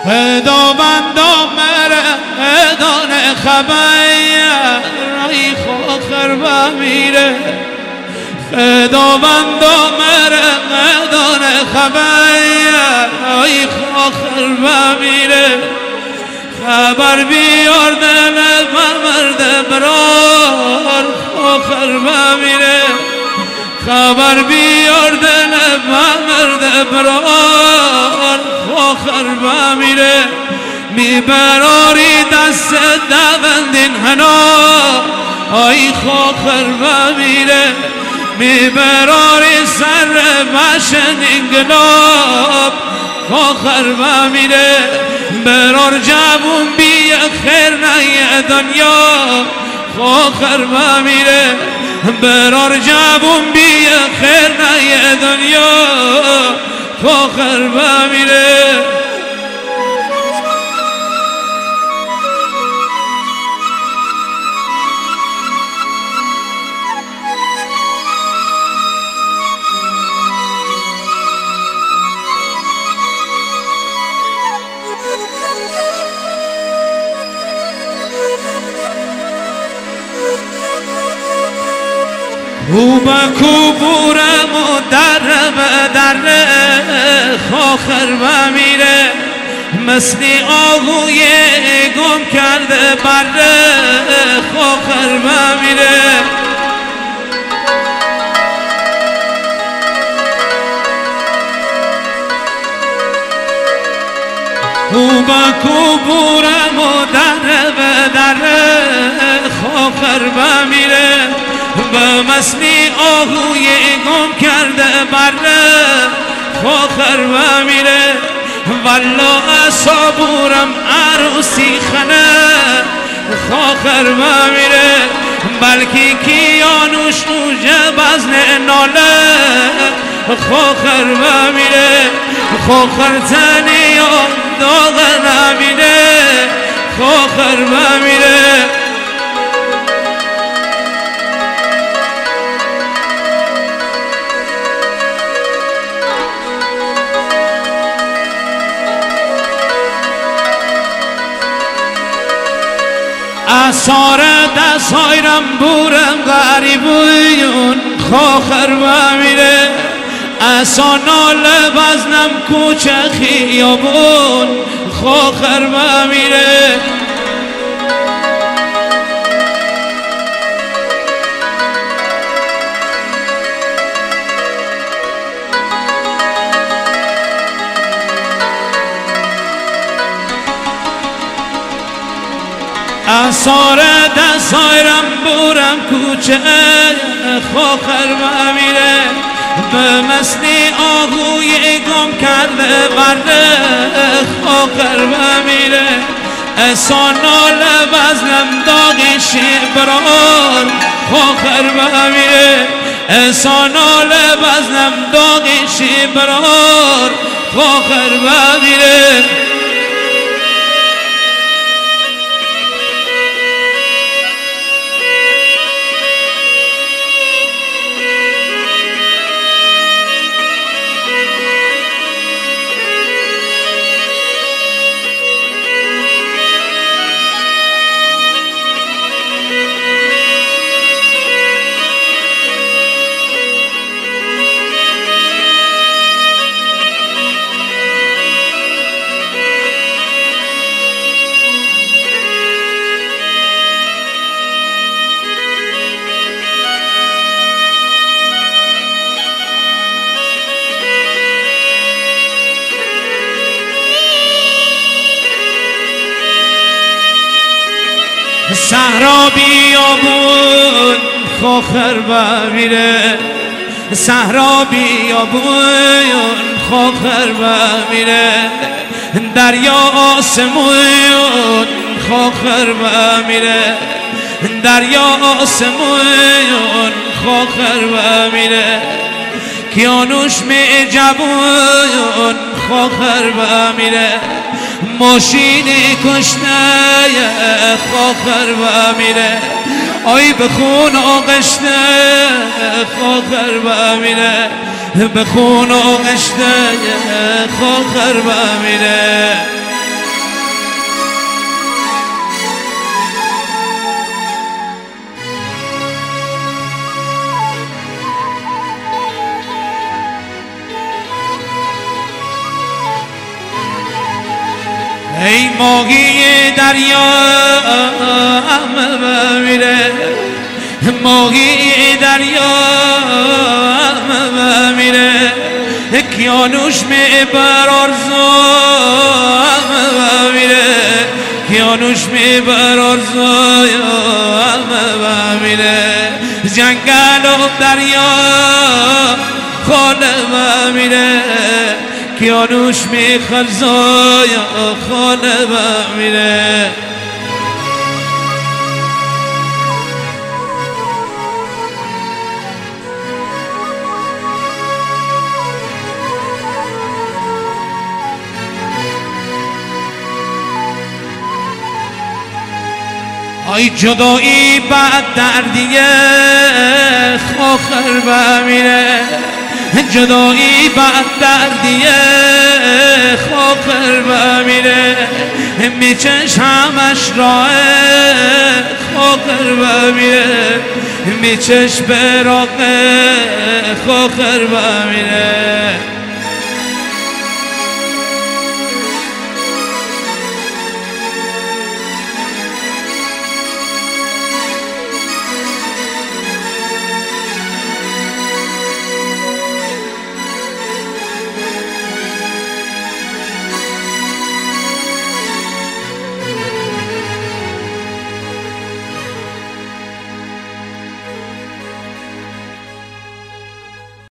خداوندا مردان خبر ای خاخر بمیره خداوندا مردان خبر ای خاخر بمیره خبر بیار دل مرد برار خاخر بمیره خبر بیار دل مرد برار خاخر بمیره میبراری دست دوندین هنا ای خاخر بمیره میبراری سر بشن انگلاب خاخر بمیره برار جوون بی خیر نی دنیا خاخر بمیره برار جوون بی خیر نی دنیا خاخر بمیره کو بورم و در خاخر بمیره مثل آهوی گم کرده بره خاخر بمیره کو بورم و در خاخر بمیره به مثلی آهوی گم کرده بره خاخر بمیره والله صبورم عروسی خنه خاخر بمیره بلکی کیانوش نوجه بزن ناله خاخر بمیره خاخر تنی داغ نمیره خاخر بمیره اثار دستایرم بورم غریبون خاخر بمیره اسانال وزنم کوچه خیابون خاخر بمیره اثار دستایرم بورم کوچه خاخر بمیره به مثلی آهوی گم کرده برده خاخر بمیره اسانال وزنم داغی شبرار خاخر بمیره اسانال وزنم داغی شبرار خاخر بمیره صحرا بیابون خاخر بمیره صحرا بیابون خاخر بمیره دریا آسمون خاخر بمیره دریا آسمون خاخر بمیره کیانوش می جبون خاخر بمیره ماشینی کشته خاخر بمیره آی بخون آغشته خاخر بمیره بخون آغشته خاخر بمیره ماهی دریا میره ماهی دریا میره کیانوش میبر آرزو میره کیانوش میبر آرزو میره جنگل و دریا خاله میره کیانوش میخرزای خاله میره آی جدایی بعد دردیه خاخر بمیره جدایی بعد دردیه خاخر بمیره میچشمش راه خاخر بمیره میچش براق خاخر بمیره